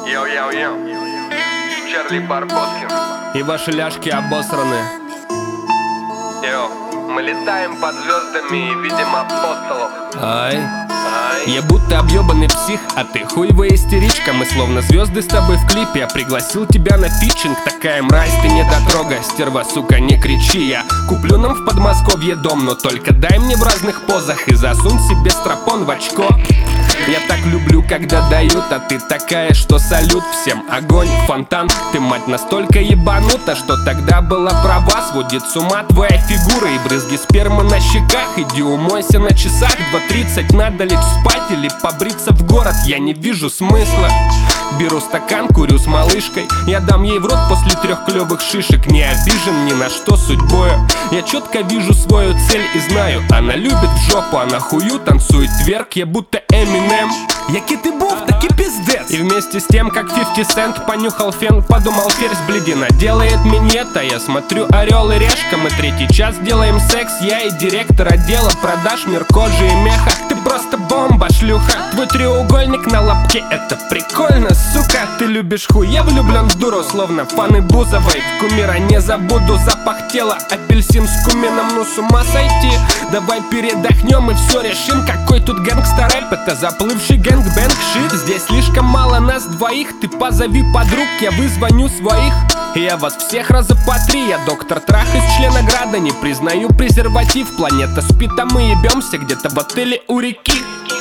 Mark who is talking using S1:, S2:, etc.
S1: Йоу-йоу-йоу, Чарли Барбоскин.
S2: И ваши ляжки обосраны.
S1: Йоу, мы летаем под звездами и видим апостолов.
S2: Ай. Я будто объебанный псих, а ты хуевая истеричка. Мы словно звезды с тобой в клипе. Я пригласил тебя на фичинг. Такая мразь, ты недотрога. Стерва, сука, не кричи. Я куплю нам в Подмосковье дом, но только дай мне в разных позах и засунь себе стропон в очко. Я так люблю, когда дают, а ты такая, что салют. Всем огонь, фонтан. Ты, мать, настолько ебанута, что тогда была права. Сводит с ума твоя фигура и брызги спермы на щеках. Иди умойся на часах 2:30. Надо лечь спать или побриться в город. Я не вижу смысла. Беру стакан, курю с малышкой. Я дам ей в рот после 3 клёвых шишек. Не обижен ни на что судьбою. Я четко вижу свою цель и знаю, она любит в жопу, она хую танцует вверх. Я будто Эминем. Який ти був, таки пиздец. И вместе с тем, как 50 Cent понюхал фен, подумал, ферзь бледина делает минет. А я смотрю Орел и Решка. Мы 3-й час делаем секс. Я и директор отдела продаж, мир кожи и меха. Ты просто бомба, шлюха. Твой треугольник на лобке, это прикольно, сука. Ты любишь хуй, я влюблен в дуру, словно фаны Бузовой. В кумира не забуду запах тела. Апельсин с кумином, ну с ума сойти. Давай передохнем и все решим. Какой тут гэнгста-рэп, это заплывший гэнгбэнг шит. Здесь слишком мало нас двоих. Ты позови подруг, я вызвоню своих. Я вас всех раза по 3. Я доктор трах из Членограда. Не признаю презерватив. Планета спит, а мы ебемся где-то в отеле у реки.